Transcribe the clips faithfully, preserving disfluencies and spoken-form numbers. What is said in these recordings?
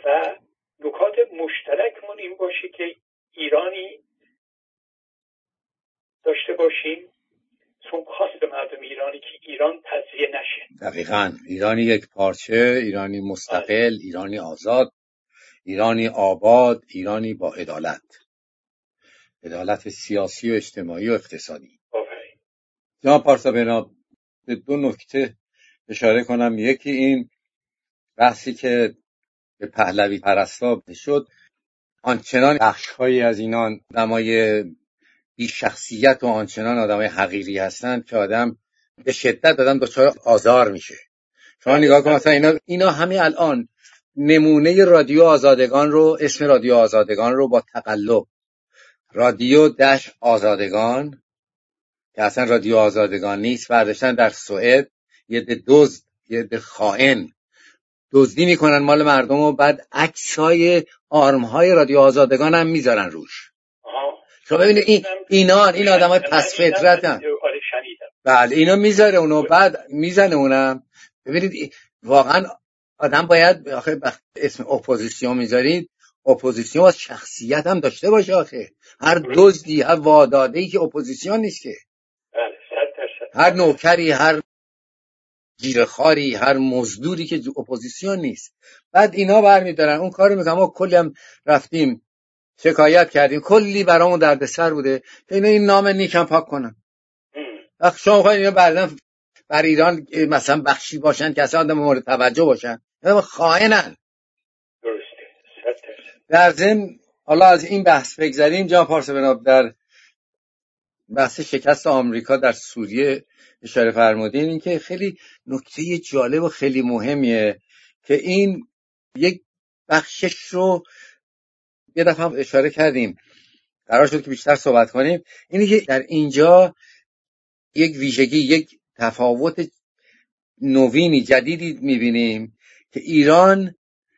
و نکات مشترکمون این باشه که ایرانی داشته باشیم، چون خواست مردم ایرانی که ایران تجزیه نشه. دقیقاً ایرانی یک پارچه، ایرانی مستقل، آه. ایرانی آزاد، ایرانی آباد، ایرانی با عدالت، عدالت سیاسی و اجتماعی و اقتصادی. آفرین. جناب پارسا بنا به دو نکته اشاره کنم. یکی این بحثی که به پهلوی پرستا شد، آنچنان بخش‌هایی از اینان آدمای بی شخصیت و آنچنان آدمای حقیری هستند که آدم به شدت آدم دچار آزار میشه. شما نگاه کن مثلا اینا اینا همین الان نمونه رادیو آزادگان رو، اسم رادیو آزادگان رو با تقلب رادیو دش آزادگان که اصلا رادیو آزادگان نیست برداشتن در سوئد، یه ده دزد، یه ده خائن دزدی میکنن مال مردم و بعد عکسای آرمهای رادیو آزادگان هم میذارن روش. شما ببینید این اینا این آدمای پس فطرتن. بله اینا میذاره اونو بعد میزنه اونم. ببینید واقعا آدم باید آخه اسم اپوزیسیون میذارید، اپوزیسیون از شخصیت هم داشته باشه. آخه هر دزدی هر واداده‌ای که اپوزیسیون نیست که. هر نوکری، هر گیرخاری، هر مزدوری که اپوزیسیون نیست. بعد اینا برمیدارن اون کارو میکنن. ما کلی هم رفتیم شکایت کردیم، کلی برامون دردسر بوده که اینا این نام نیکم پاک کنن. وقت شما خواهید اینا بعداً بر ایران مثلا بخشی باشن که اصلا آدم مورد توجه باشن، اینا خائنن. درسته. در ضمن حالا از این بحث بگذریم، جناب پارسا بناب در بحث شکست آمریکا در سوریه اشاره فرمودین، این که خیلی نکته جالب و خیلی مهمیه که این یک بخشش رو یه دفعه هم اشاره کردیم، قرار شد که بیشتر صحبت کنیم. اینی که در اینجا یک ویژگی، یک تفاوت نوینی جدیدی میبینیم که ایران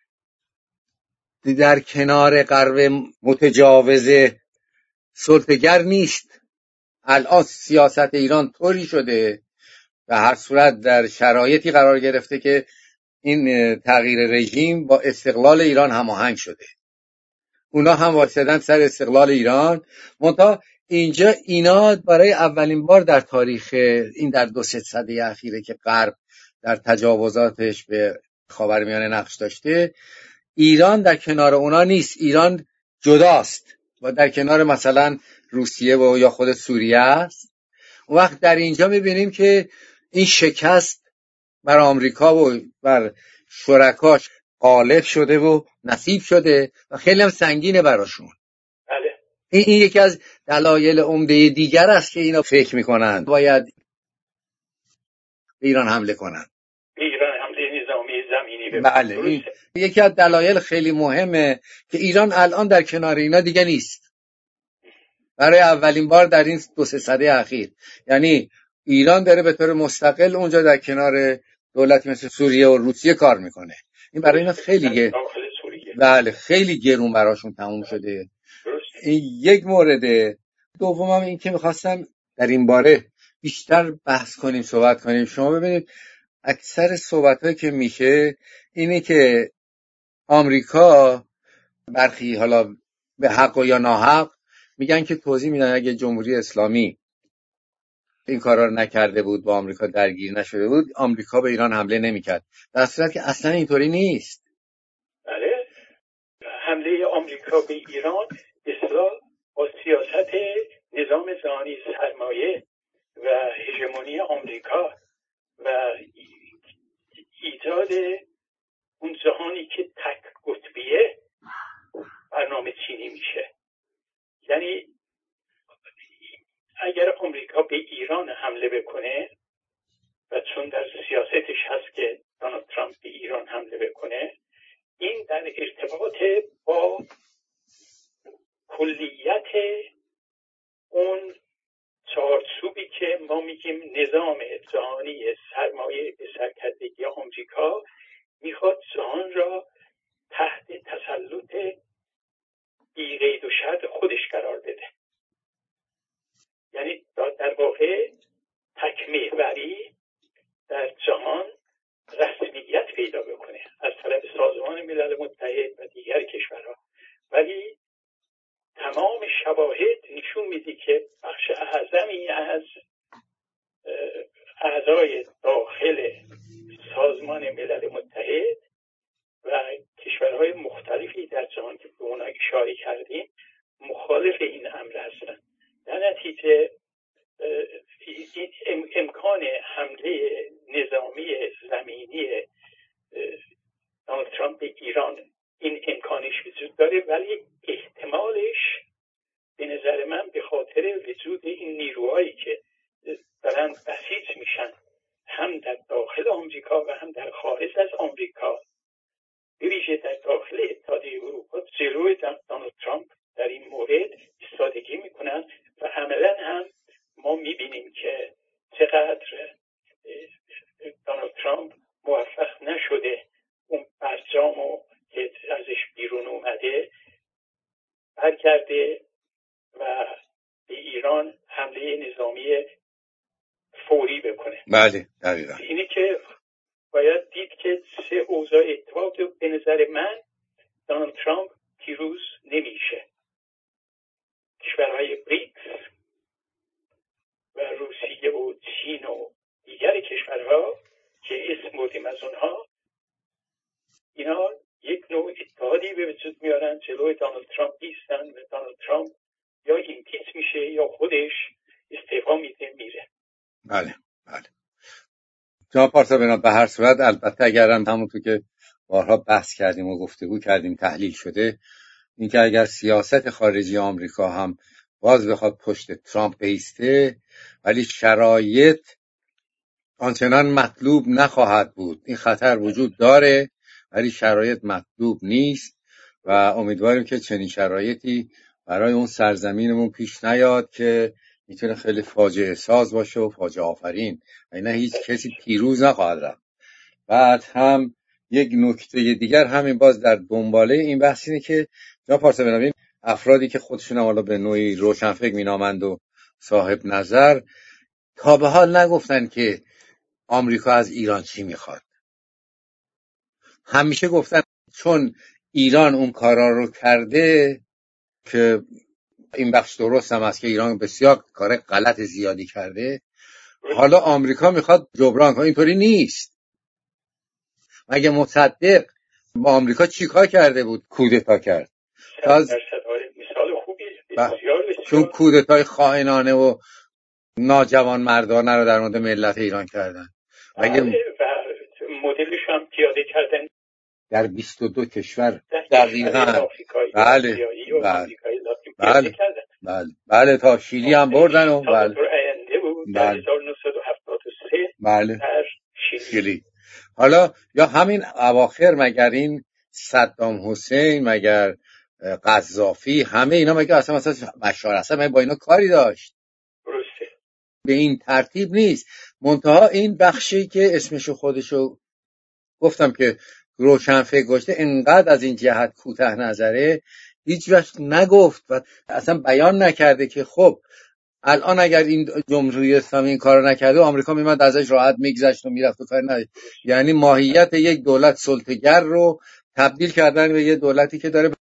در کنار غرب متجاوز سلطه‌گر نیست. الان سیاست ایران طوری شده و هر صورت در شرایطی قرار گرفته که این تغییر رژیم با استقلال ایران هماهنگ شده. اونا هم واسدن سر استقلال ایران. منتها اینجا اینا برای اولین بار در تاریخ این در دو سه سده اخیره که غرب در تجاوزاتش به خاورمیانه نقش داشته، ایران در کنار اونا نیست. ایران جداست و در کنار مثلا روسیه و یا خود سوریه است. اون وقت در اینجا میبینیم که این شکست بر آمریکا و بر شرکاش غالب شده و نصیب شده و خیلی هم سنگینه براشون. بله. این, این یکی از دلایل عمده دیگر است که اینا فکر میکنن باید به ایران حمله کنن. ایران حمله نظامی زمینی به بله. این یکی از دلایل خیلی مهمه که ایران الان در کنار اینا دیگه نیست. برای اولین بار در این دو سه سده اخیر، یعنی ایران داره به طور مستقل اونجا در کنار دولتی مثل سوریه و روسیه کار میکنه. این برای اینا خیلی گ... بله خیلی گرون براشون تموم شده. این یک مورده. دومم این که میخواستم در این باره بیشتر بحث کنیم، صحبت کنیم. شما ببینید اکثر صحبت‌هایی که میشه اینه که آمریکا برخی حالا به حق و یا ناحق میگن که توضیح میدن اگه جمهوری اسلامی این کارا رو نکرده بود، با آمریکا درگیر نشده بود، آمریکا به ایران حمله نمیکرد. در صورتی که اصلا اینطوری نیست. بله. حمله آمریکا به ایران اصلاح با سیاست نظام جهانی سرمایه و هژمونی آمریکا و ایجاد اون جهانی که تک قطبیه برنامه چینی میشه. یعنی اگر آمریکا به ایران حمله بکنه و چون در سیاستش هست که دونالد ترامپ به ایران حمله بکنه، این در ارتباط با کلیت اون چارچوبی که ما میگیم نظام جهانی سرمایه به سرکردگی آمریکا میخواد جهان را تحت تسلط بی قید و شرط خودش قرار بده. یعنی در واقع تک‌محوری در جهان رسمیت پیدا بکنه از طرف سازمان سازمان ملل متحد و دیگر کشورها، ولی تمام شواهد نشون میده که بخش اعظمی از اعضای داخل سازمان ملل متحد و کشورهای مختلفی در جهان که به اونها اشاره کردیم مخالف این امر هستند. در نتیجه امکان حمله نظامی زمینی دونالد ترامپ به ایران این امکانش وجود داره، ولی احتمالش به نظر من به خاطر وجود این نیروهایی که دارن بسیج میشن هم در داخل آمریکا و هم در خارج از آمریکا، به ویژه در داخل اتحادیه اروپا جلوی دونالد ترامپ در این مورد ایستادگی میکنن و عملا هم ما میبینیم که چقدر دونالد ترامپ موفق نشده اون برجامو که ازش بیرون اومده برگرده و به ایران حمله نظامی فوری بکنه. بله دقیقا. اینی که باید دید که سه اوضاع اتفاق به نظر من دونالد ترامپ پیروز نمیشه. کشورهای بریکس و روسیه و چین و دیگر کشورها که اسم بردیم از اونها، اینا یک نوع اتحادی به وجود میارن جلوی دونالد ترامپ ایستن و دونالد ترامپ یا ایمپیچ میشه یا خودش استعفا میده میره. بله بله. جناب پارسا بنا به هر صورت البته اگرم همونطور که بارها بحث کردیم و گفتگو کردیم تحلیل شده، اینکه اگر سیاست خارجی آمریکا هم باز بخواد پشت ترامپ بیسته ولی شرایط آنچنان مطلوب نخواهد بود. این خطر وجود داره ولی شرایط مطلوب نیست و امیدواریم که چنین شرایطی برای اون سرزمینمون پیش نیاد که میتونه خیلی فاجعه ساز باشه و فاجعه آفرین و اینا هیچ کسی پیروز نخواهد رفت. بعد هم یک نکته دیگر همین باز در دنباله این بحث اینه که جناب پارسا بنابراین افرادی که خودشون حالا به نوعی روشنفکر مینامند و صاحب نظر تا به حال نگفتن که آمریکا از ایران چی میخواد. همیشه گفتن چون ایران اون کارا رو کرده که این بخش درست هم است که ایران بسیار کار غلط زیادی کرده، حالا آمریکا میخواد جبران کنه. اینطوری نیست. مگه مصدق با آمریکا چی کار کرده بود؟ کودتا کرد. تاز... مثال خوبی بسیار بسیار. چون کودتای خائنانه و ناجوان مردانه رو در مورد ملت ایران کردن. مگه مدلش هم پیاده کردن در بیست و دو کشور دقیقاً. بله بله بله بله بله تا شیلی هم بردن و بله در هزار و نهصد و هفتاد و سه بله در شیلی. حالا یا همین اواخر مگر این صدام حسین مگر قذافی همه اینا مگر اصلا مثلا بشار اسد مگر با اینا کاری داشت؟ درسته. به این ترتیب نیست. منتها این بخشی که اسمشو خودشو گفتم که روشنفکر گشته انقدر از این جهت کوتاه نظره هیچ وقت نگفت و اصلا بیان نکرده که خب الان اگر این جمهوری اسلامی این کارو نکرده آمریکا میمد ازش راحت میگذشت و میرفت و کار نداشت. یعنی ماهیت یک دولت سلطه‌گر رو تبدیل کردن به یه دولتی که داره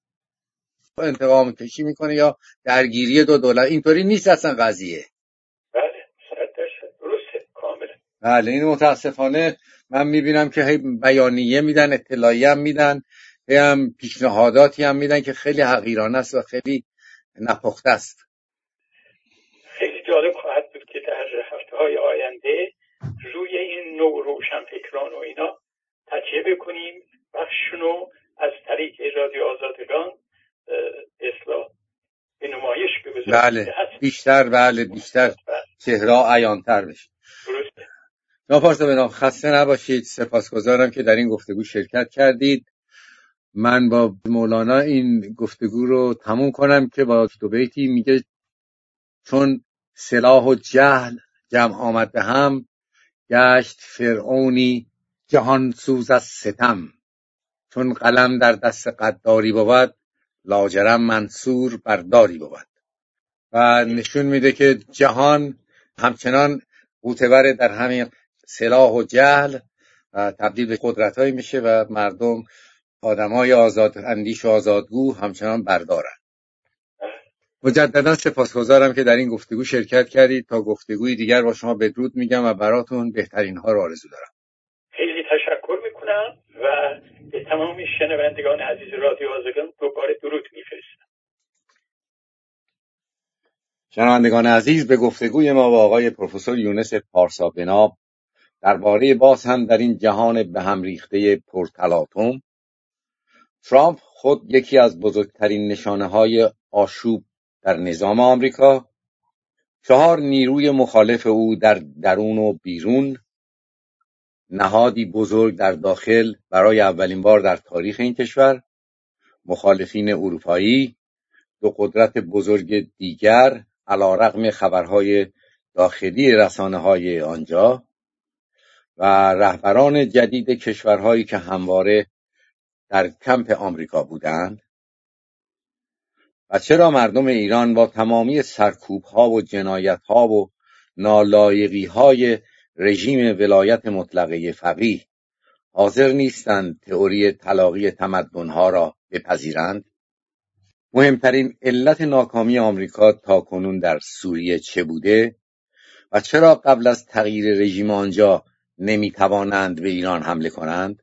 انتقام کشی میکنه یا درگیری دو دولت. اینطوری نیست اصلا قضیه. بله صد درصد درسته کاملا. بله این متاسفانه من میبینم که هی بیانیه میدن، اطلاعیه هم میدن، هی هم پیشنهاداتی هم میدن که خیلی حقیرانه است و خیلی نپخته است. خیلی جالب خواهد بود که در هفته‌های آینده روی این نوع روشنفکران و اینا تکیه بکنیم، بخششونو از طریق رادیو آزادگان اصلاح به نمایش بگذاریم. بله بیشتر بله بیشتر چهره عیان‌تر بشه. درسته. جناب پارسا بنام خسته نباشید. سپاسگزارم که در این گفتگو شرکت کردید. من با مولانا این گفتگو رو تموم کنم که با دو بیتی میگه چون سلاح و جهل جمع آمد به هم گشت فرعونی جهان سوز از ستم. چون قلم در دست غداری بود لاجرم منصور برداری بود. و نشون میده که جهان همچنان غوطه‌ور در همین سلاح و جهل تبدیل به قدرت‌هایی میشه و مردم آدمای آزاد اندیش و آزادگو همچنان بردارند. مجددا سپاسگزارم که در این گفتگو شرکت کردید. تا گفتگوی دیگر با شما بدرود میگم و براتون بهترین ها رو آرزو دارم. خیلی تشکر میکنم و به تمام شنوندگان عزیز رادیو آزادگان دوباره درود میفرستم. شنوندگان عزیز، به گفتگوی ما با آقای پروفسور یونس پارسا بنا درباره باز هم در این جهان به هم ریخته پرتلاطم، ترامپ خود یکی از بزرگترین نشانه‌های آشوب در نظام آمریکا، چهار نیروی مخالف او در درون و بیرون، نهادی بزرگ در داخل برای اولین بار در تاریخ این کشور، مخالفین اروپایی، دو قدرت بزرگ دیگر علیرغم خبرهای داخلی رسانه‌های آنجا و رهبران جدید کشورهایی که همواره در کمپ آمریکا بودند. و چرا مردم ایران با تمامی سرکوب‌ها و جنایت‌ها و نالایقی‌های رژیم ولایت مطلقه فقیه حاضر نیستند تئوری تلاقی تمدن‌ها را بپذیرند؟ مهمترین علت ناکامی آمریکا تاکنون در سوریه چه بوده و چرا قبل از تغییر رژیم آنجا نمی‌توانند به ایران حمله کنند؟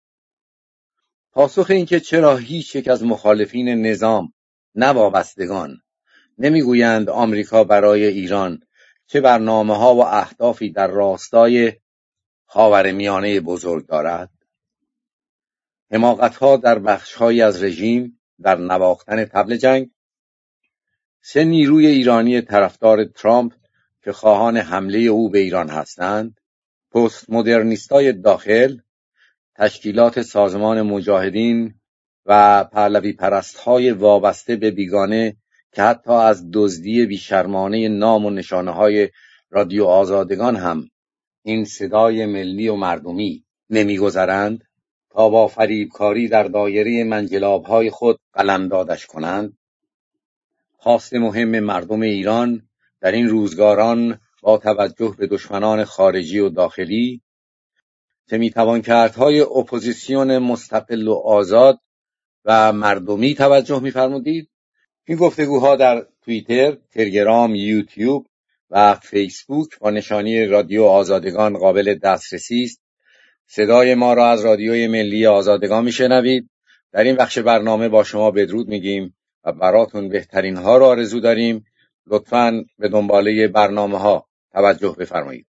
پاسخ این که چرا هیچ یک از مخالفین نظام نوابستگان نمیگویند آمریکا برای ایران چه برنامه‌ها و اهدافی در راستای خاورمیانه بزرگ دارد؟ حماقت‌ها در بخش‌هایی از رژیم در نواختن طبل جنگ، سه نیروی ایرانی طرفدار ترامپ که خواهان حمله او به ایران هستند، پست مدرنیستای داخل، تشکیلات سازمان مجاهدین و پهلوی پرست‌های وابسته به بیگانه که حتی از دزدی بیشرمانه نام و نشانه‌های رادیو آزادگان هم این صدای ملی و مردمی نمی‌گذرند تا با فریبکاری در دایره منجلاب‌های خود قلمدادش کنند. خواست مهم مردم ایران در این روزگاران با توجه به دشمنان خارجی و داخلی که میتوانکردهای اپوزیسیون مستقل و آزاد و مردمی توجه می‌فرمودید. این گفتگوها در توییتر، تلگرام، یوتیوب و فیسبوک با نشانی رادیو آزادگان قابل دسترسی است. صدای ما را از رادیوی ملی آزادگان میشنوید. در این بخش برنامه با شما بدرود میگیم و براتون بهترین ها را آرزو داریم. لطفاً به دنباله برنامه ها توجه بفرمایید.